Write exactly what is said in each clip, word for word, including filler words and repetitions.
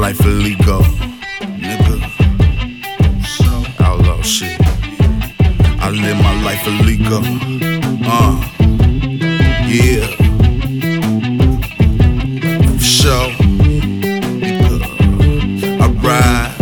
life illegal, nigga. Outlaw shit. I live my life illegal. Uh, yeah. For sure. Nigga. I ride,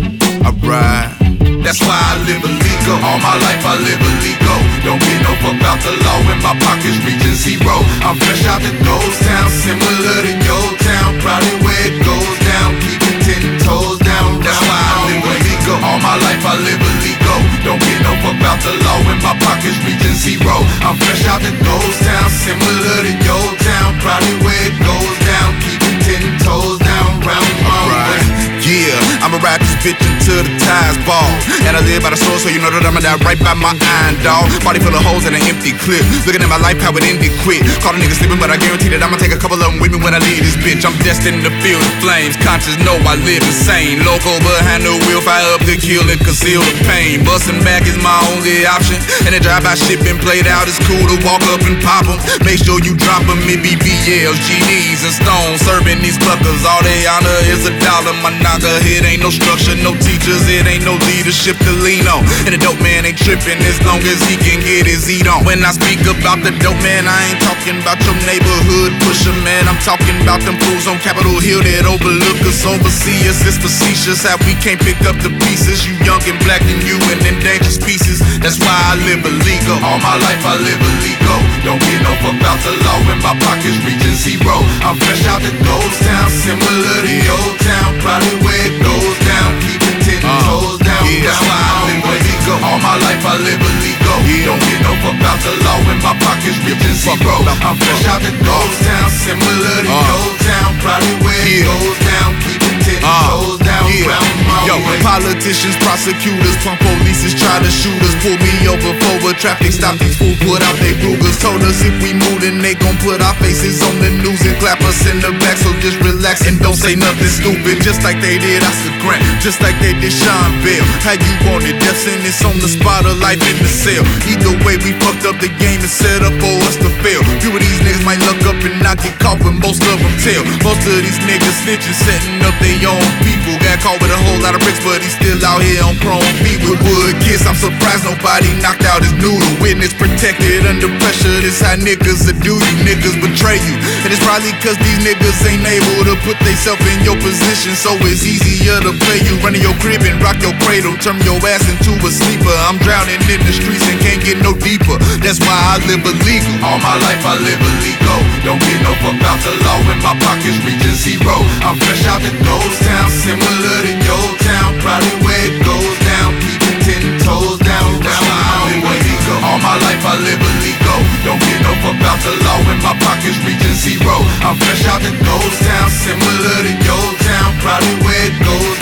I ride. That's why I live illegal. All my life I live illegal. Don't get no fuck about the law when my pockets reaching zero. I'm fresh out the ghost town, similar to your town. Probably where it goes down, keep it ten toes down. That's why I live illegal. All my life I live illegal. Don't get no fuck about the law when my pockets reaching zero. I'm fresh out the ghost town, similar to your town. Probably where it goes down, keep it ten toes down. Round my way. Yeah, I'ma ride this bitch until the tires ball. And I live by the soul, so you know that I'ma die right by my iron, dog. Body full of holes and an empty clip. Looking at my life, how it ended quick. Caught a nigga sleeping, but I guarantee that I'ma take a couple of them with me when I leave this bitch. I'm destined to feel the flames. Conscious know I live insane. Local behind the wheel, fire up to kill and conceal the pain. Busting back is my only option. And the drive-by shit been played out. It's cool to walk up and pop them. Make sure you drop them. It be B Ls, G Ds, and stones. Serving these cluckers. All they honor is a dollar. My knocker. It ain't no structure, no teachers, it ain't no leadership to lean on. And the dope man ain't tripping as long as he can get his eat on. When I speak about the dope man, I ain't talking about your neighborhood pusher, man. I'm talking about them fools on Capitol Hill that overlook us, oversee us. It's facetious how we can't pick up the pieces. You young and black and you in endangered species. That's why I live illegal. All my life I live illegal. Don't get no fuck about the law when my pockets reaching zero. I'm fresh out the ghost town, similar to your town. Probably where it goes down, keep it ten toes down. Yeah, that's why I live illegal. All my life I live illegal. Yeah. Don't get no fuck about the law when my pockets reaching zero. I'm fresh out the ghost town, similar to uh. your town. Probably where yeah. it goes down, keep it ten uh. toes down. Yeah. Yo, way. Politicians, prosecutors, punk polices try to shoot us. Pull me over for a traffic stop. These fools put out they Rugers. Told us if we move then they gon' put our faces on the news and clap us in the back. So just relax and don't say nothing stupid. Just like they did Oscar Grant, just like they did Sean Bell. How you want it? Death sentence on the spot or life in the cell. Either way we fucked up the game and set up for us to fail. Few of these niggas might luck up and not get caught, but most of them tell. Most of these niggas snitching, setting up their own people. Got caught with a whole lot of bricks, but he's still out here on chrome feet with wood kiss. I'm surprised nobody knocked out his noodle. Witness protected under pressure. This how niggas will do you. Niggas betray you. And it's probably cause these niggas ain't able to put theyself in your position. So it's easier to play you. Run in your crib and rock your cradle. Turn your ass into a sleeper. I'm drowning in the streets and can't get no deeper. That's why I live illegal. All my life I live illegal. Don't get no fuck about the law when my pockets reaching zero. I'm fresh out the ghost town, similar to your town. Probably where it goes down, keep it ten toes down. That's why I live illegal. All my life I live illegal. Don't get no fuck about the law when my pockets reaching zero. I'm fresh out the ghost town, similar to your town. Probably where it goes